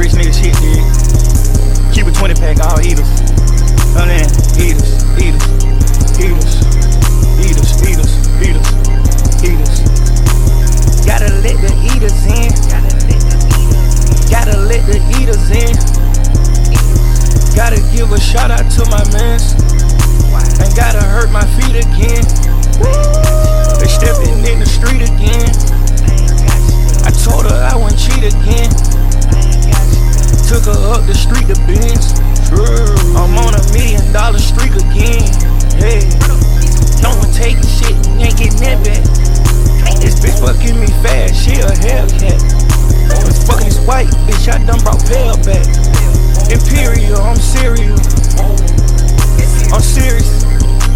rich nigga shit, dude. Keep a 20 pack, all eaters. Eaters, eaters, eaters, eaters, eaters, eaters, eaters. Gotta let the eaters in. Gotta let the eaters in. Gotta give a shout out to my mans. Ain't gotta hurt my feet again. They stepping in the street again. I told her I wouldn't cheat again. Took her up the street to Benz. I'm on $1 million streak again. Hey, don't take shit, ain't getting that back. This bitch fucking me fast, she a Hellcat. Was fucking this white bitch, I done brought pale back. Imperial, I'm serious. I'm serious.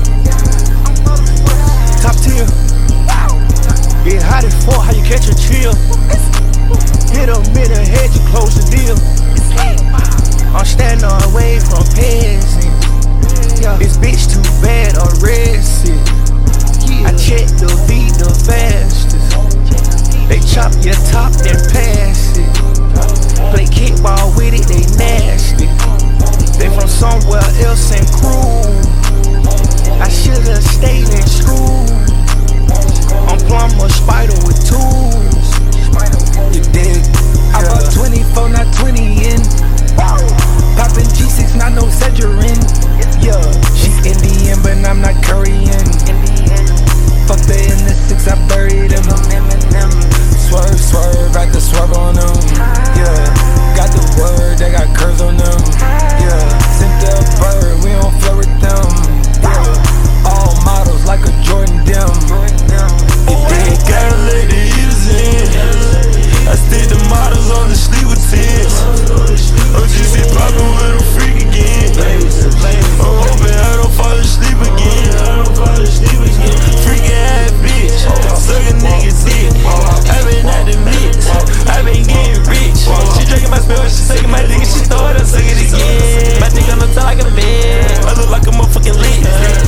Top tier. Get hot as fuck, how you catch a chill? Hit a minute, head, you close the deal. I'm standing away from peasant. This bitch too bad, arrested. I check the beat the fastest. They chop your top, then pass it. Play kickball with it, they nasty. They from somewhere else and cruel. I should've stayed in school. I'm plumber, spider with tools. You dig? I bought 24, not 20 in. Poppin' G6, not no Cedrin. Yeah, she Indian, but I'm not Korean. Fuck the in the 6, I buried him. Swerve, swerve, I to swerve on them. Yeah, got the word, they got curves on them. Yeah, sent the bird, we don't flirt with them. Yeah, all models like a Jordan Dim. Gotta let the eaters in. I stick the models on the sleep with tents. OGC poppin' with a freak again. I'm hoping I don't fall asleep again. Freakin' ass bitch, suck a nigga dick. I been at the mix, I been getting rich. She drinking my spell, she sucking my dick, she throw it, I suck it again. My dick on the top like a bed, I look like a motherfucking lick.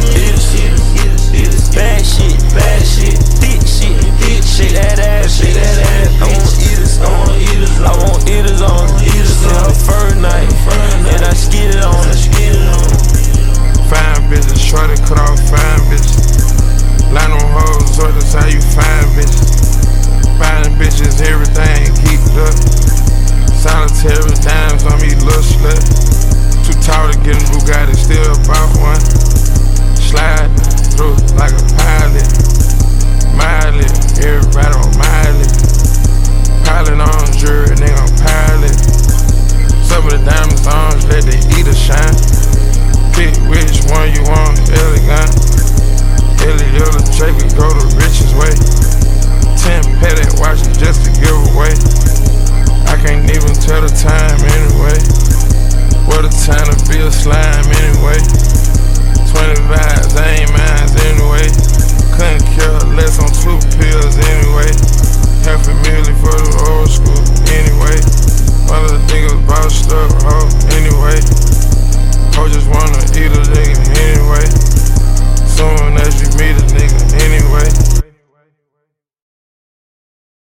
Bad shit, thick shit, shit that ass, I want eaters, I want eaters on, on a fur night, and I skid it on. Fine bitches, shorty cut off fine bitches. Line on hoes, so that's how you find bitches. Finding bitches, everything geeked up. Solitary dimes on me, little slut. Too tall to get a Bugatti, still about one. Slide through like a pilot. Miley, everybody on Miley. Pilot on jury, they gon' pilot. Some of the diamonds on, let the eater shine. Pick which one you want, elegant. Elliot or Jacob, go the richest way. 10 petty watches just to give away. I can't even tell the time anyway. What a time to be a slime anyway. 20 vibes, I ain't mines anyway. Couldn't care less on 2 pills anyway. $500,000 for the old school anyway. All of the niggas bossed up, ho, anyway. Ho just wanna eat a nigga anyway. Soon as you meet a nigga anyway.